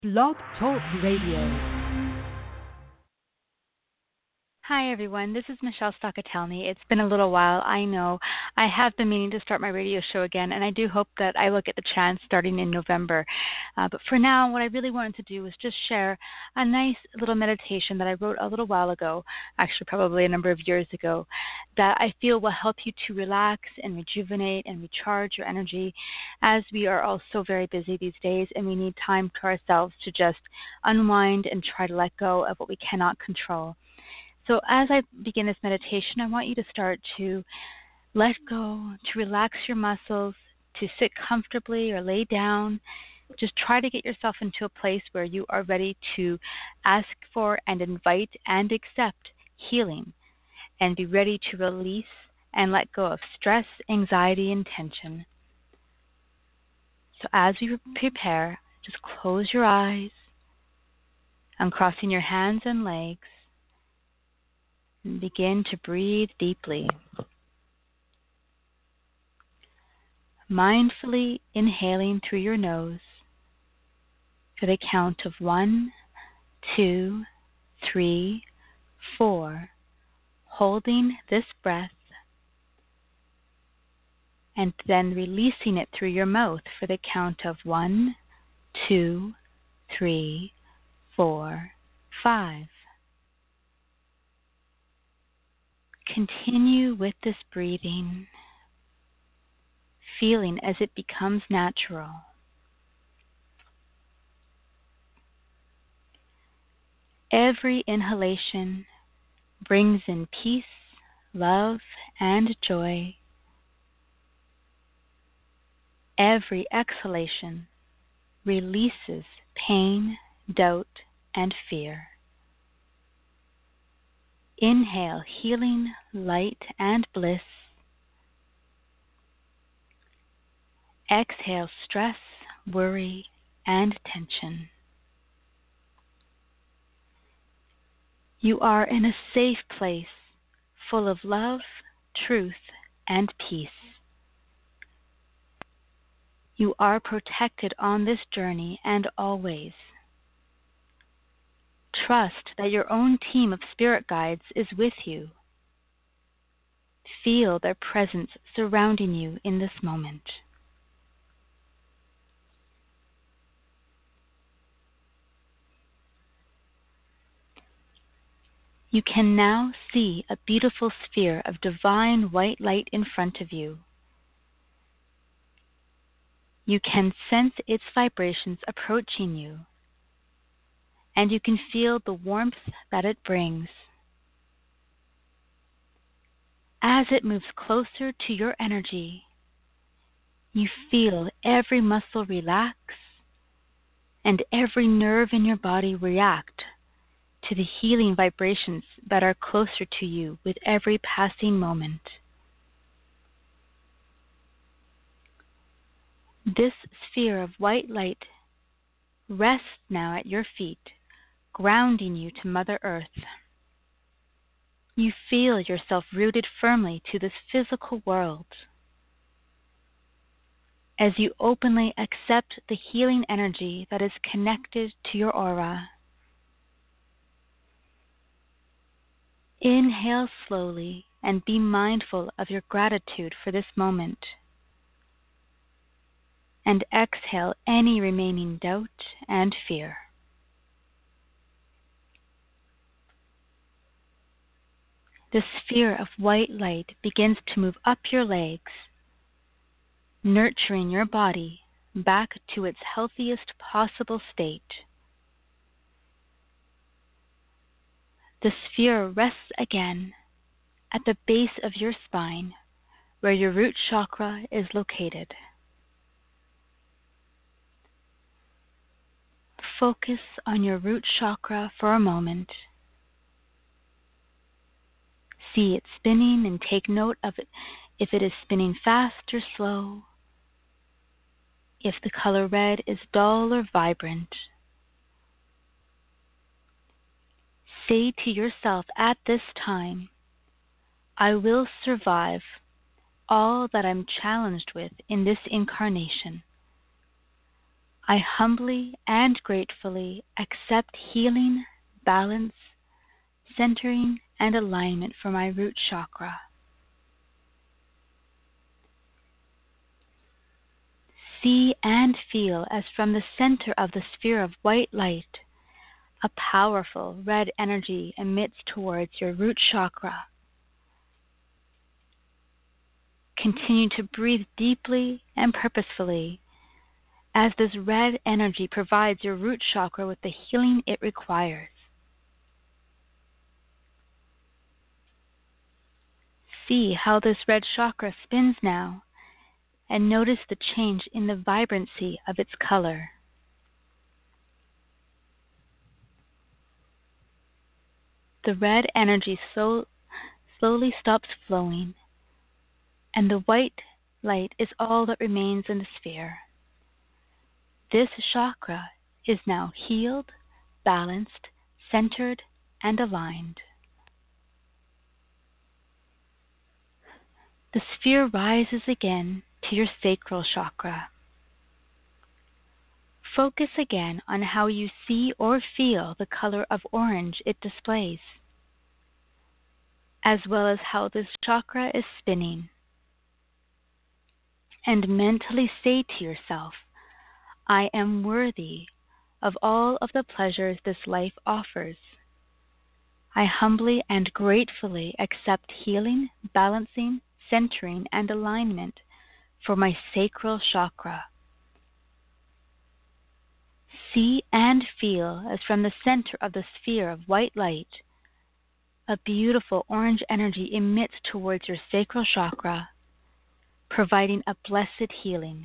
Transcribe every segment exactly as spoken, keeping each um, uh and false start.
Blog Talk Radio. Hi, everyone. This is Michelle Stockatelny. It's been a little while. I know I have been meaning to start my radio show again, and I do hope that I will get the chance starting in November. Uh, but for now, what I really wanted to do was just share a nice little meditation that I wrote a little while ago, actually probably a number of years ago, that I feel will help you to relax and rejuvenate and recharge your energy, as we are all so very busy these days and we need time to ourselves to just unwind and try to let go of what we cannot control. So as I begin this meditation, I want you to start to let go, to relax your muscles, to sit comfortably or lay down. Just try to get yourself into a place where you are ready to ask for and invite and accept healing, and be ready to release and let go of stress, anxiety, and tension. So as we prepare, just close your eyes, uncrossing your hands and legs, and begin to breathe deeply. Mindfully inhaling through your nose for the count of one, two, three, four, holding this breath, and then releasing it through your mouth for the count of one, two, three, four, five. Continue with this breathing, feeling as it becomes natural. Every inhalation brings in peace, love, and joy. Every exhalation releases pain, doubt, and fear. Inhale healing, light, and bliss. Exhale stress, worry, and tension. You are in a safe place, full of love, truth, and peace. You are protected on this journey and always. Trust that your own team of spirit guides is with you. Feel their presence surrounding you in this moment. You can now see a beautiful sphere of divine white light in front of you. You can sense its vibrations approaching you, and you can feel the warmth that it brings. As it moves closer to your energy, you feel every muscle relax and every nerve in your body react to the healing vibrations that are closer to you with every passing moment. This sphere of white light rests now at your feet, grounding you to Mother Earth. You feel yourself rooted firmly to this physical world. As you openly accept the healing energy that is connected to your aura, inhale slowly and be mindful of your gratitude for this moment. And exhale any remaining doubt and fear. The sphere of white light begins to move up your legs, nurturing your body back to its healthiest possible state. The sphere rests again at the base of your spine, where your root chakra is located. Focus on your root chakra for a moment. See it spinning and take note of it if it is spinning fast or slow, if the color red is dull or vibrant. Say to yourself at this time, I will survive all that I'm challenged with in this incarnation. I humbly and gratefully accept healing, balance, centering, and alignment for my root chakra. See and feel as from the center of the sphere of white light, a powerful red energy emits towards your root chakra. Continue to breathe deeply and purposefully as this red energy provides your root chakra with the healing it requires. See how this red chakra spins now, and notice the change in the vibrancy of its color. The red energy so slowly stops flowing, and the white light is all that remains in the sphere. This chakra is now healed, balanced, centered, and aligned. The sphere rises again to your sacral chakra. Focus again on how you see or feel the color of orange it displays, as well as how this chakra is spinning. And mentally say to yourself, I am worthy of all of the pleasures this life offers. I humbly and gratefully accept healing, balancing, centering, and alignment for my sacral chakra. See and feel as from the center of the sphere of white light, a beautiful orange energy emits towards your sacral chakra, providing a blessed healing.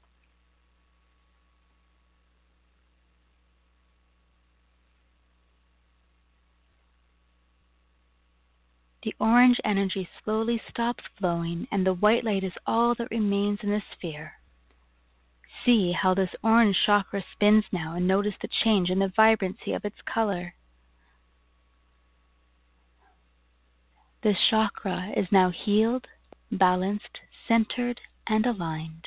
The orange energy slowly stops flowing, and the white light is all that remains in the sphere. See how this orange chakra spins now, and notice the change in the vibrancy of its color. This chakra is now healed, balanced, centered, and aligned.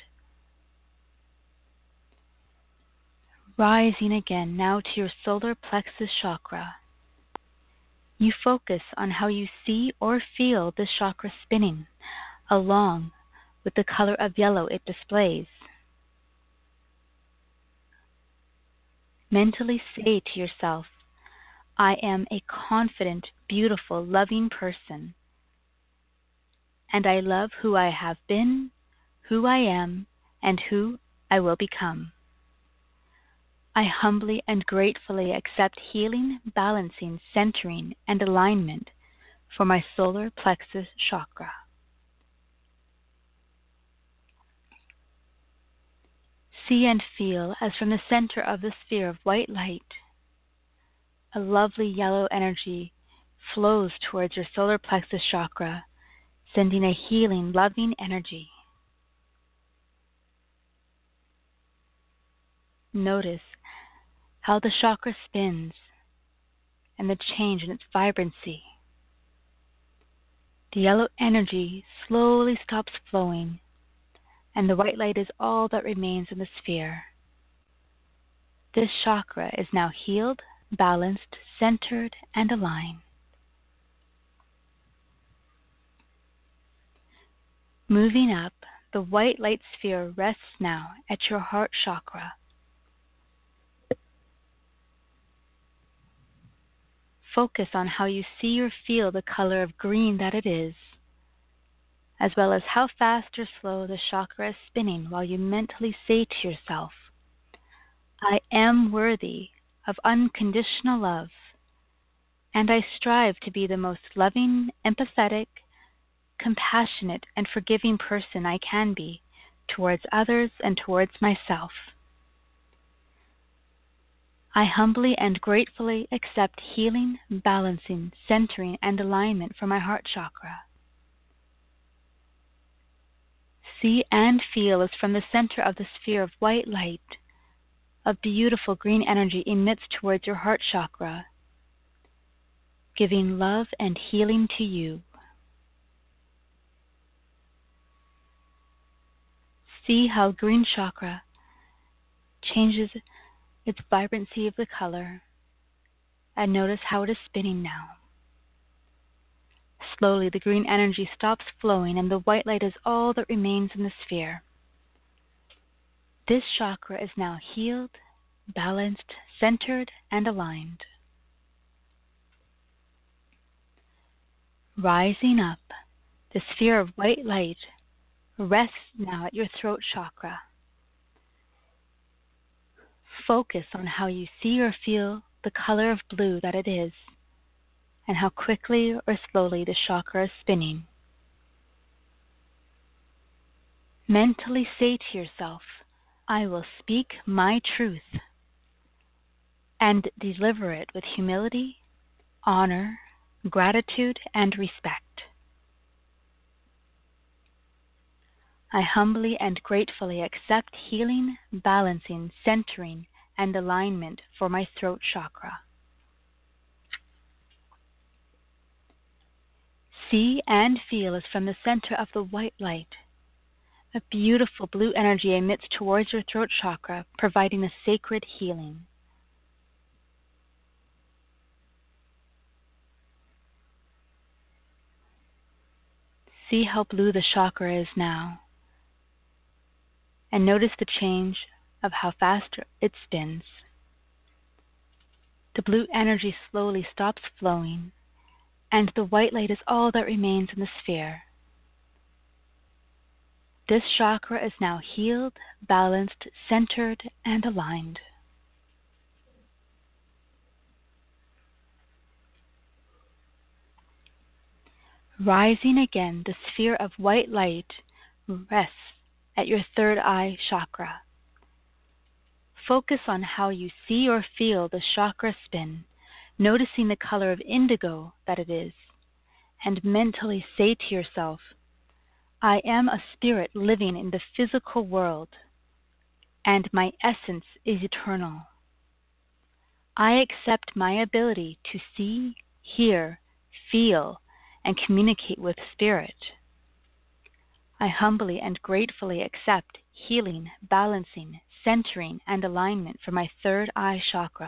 Rising again now to your solar plexus chakra. You focus on how you see or feel this chakra spinning, along with the color of yellow it displays. Mentally say to yourself, I am a confident, beautiful, loving person, and I love who I have been, who I am, and who I will become. I humbly and gratefully accept healing, balancing, centering, and alignment for my solar plexus chakra. See and feel as from the center of the sphere of white light, a lovely yellow energy flows towards your solar plexus chakra, sending a healing, loving energy. Notice how the chakra spins and the change in its vibrancy. The yellow energy slowly stops flowing, and the white light is all that remains in the sphere. This chakra is now healed, balanced, centered, and aligned. Moving up, the white light sphere rests now at your heart chakra. Focus on how you see or feel the color of green that it is, as well as how fast or slow the chakra is spinning while you mentally say to yourself, I am worthy of unconditional love, and I strive to be the most loving, empathetic, compassionate, and forgiving person I can be towards others and towards myself. I humbly and gratefully accept healing, balancing, centering, and alignment for my heart chakra. See and feel as from the center of the sphere of white light, a beautiful green energy emits towards your heart chakra, giving love and healing to you. See how green chakra changes its vibrancy of the color, and notice how it is spinning now. Slowly, the green energy stops flowing, and the white light is all that remains in the sphere. This chakra is now healed, balanced, centered, and aligned. Rising up, the sphere of white light rests now at your throat chakra. Focus on how you see or feel the color of blue that it is, and how quickly or slowly the chakra is spinning. Mentally say to yourself, I will speak my truth, and deliver it with humility, honor, gratitude, and respect. I humbly and gratefully accept healing, balancing, centering, and alignment for my throat chakra. See and feel as from the center of the white light, a beautiful blue energy emits towards your throat chakra, providing a sacred healing. See how blue the chakra is now, and notice the change of how fast it spins. The blue energy slowly stops flowing, and the white light is all that remains in the sphere. This chakra is now healed, balanced, centered, and aligned. Rising again, the sphere of white light rests at your third eye chakra. Focus on how you see or feel the chakra spin, noticing the color of indigo that it is, and mentally say to yourself, I am a spirit living in the physical world, and my essence is eternal. I accept my ability to see, hear, feel, and communicate with spirit. I humbly and gratefully accept healing, balancing, centering, and alignment for my third eye chakra.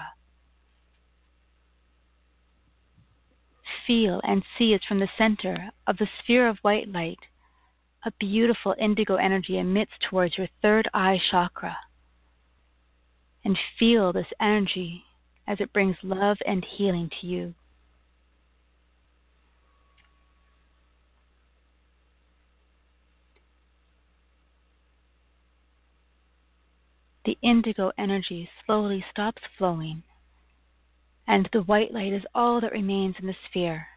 Feel and see as from the center of the sphere of white light, a beautiful indigo energy emits towards your third eye chakra. And feel this energy as it brings love and healing to you. The indigo energy slowly stops flowing, and the white light is all that remains in the sphere.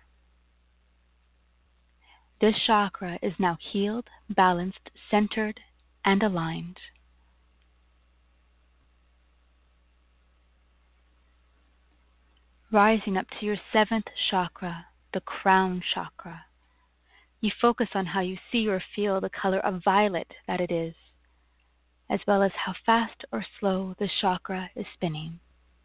This chakra is now healed, balanced, centered, and aligned. Rising up to your seventh chakra, the crown chakra. You focus on how you see or feel the color of violet that it is, as well as how fast or slow the chakra is spinning.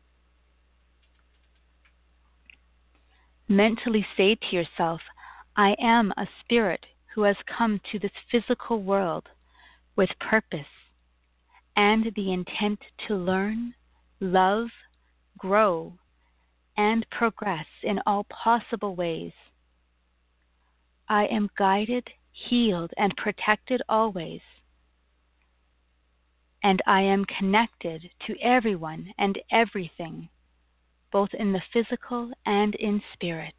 Mentally say to yourself, I am a spirit who has come to this physical world with purpose and the intent to learn, love, grow, and progress in all possible ways. I am guided, healed, and protected always. And I am connected to everyone and everything, both in the physical and in spirit.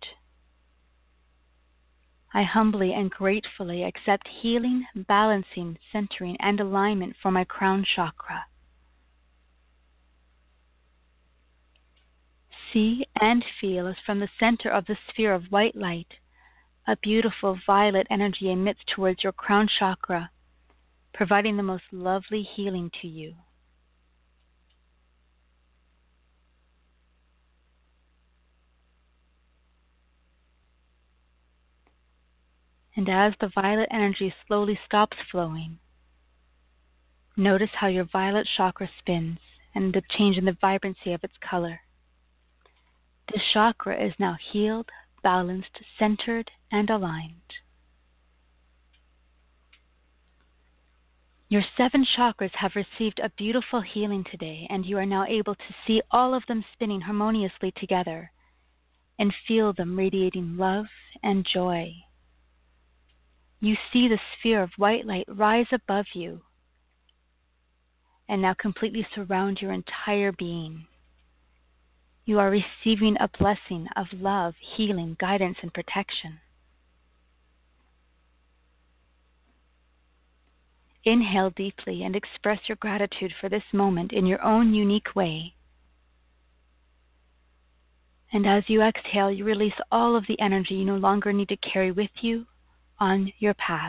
I humbly and gratefully accept healing, balancing, centering, and alignment for my crown chakra. See and feel as from the center of the sphere of white light, a beautiful violet energy emits towards your crown chakra, providing the most lovely healing to you. And as the violet energy slowly stops flowing, notice how your violet chakra spins and the change in the vibrancy of its color. This chakra is now healed, balanced, centered, and aligned. Your seven chakras have received a beautiful healing today, and you are now able to see all of them spinning harmoniously together and feel them radiating love and joy. You see the sphere of white light rise above you and now completely surround your entire being. You are receiving a blessing of love, healing, guidance, and protection. Inhale deeply and express your gratitude for this moment in your own unique way. And as you exhale, you release all of the energy you no longer need to carry with you on your path.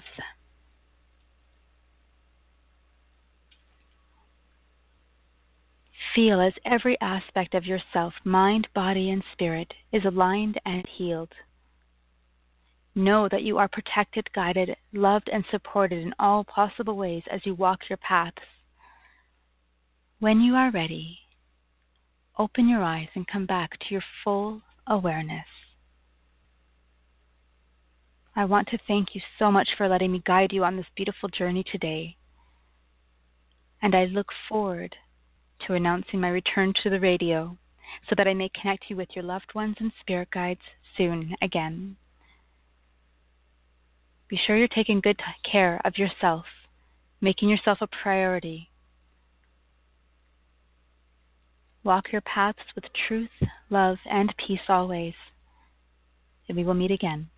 Feel as every aspect of yourself, mind, body, and spirit, is aligned and healed. Know that you are protected, guided, loved, and supported in all possible ways as you walk your paths. When you are ready, open your eyes and come back to your full awareness. I want to thank you so much for letting me guide you on this beautiful journey today. And I look forward to announcing my return to the radio so that I may connect you with your loved ones and spirit guides soon again. Be sure you're taking good care of yourself, making yourself a priority. Walk your paths with truth, love, and peace always. And we will meet again.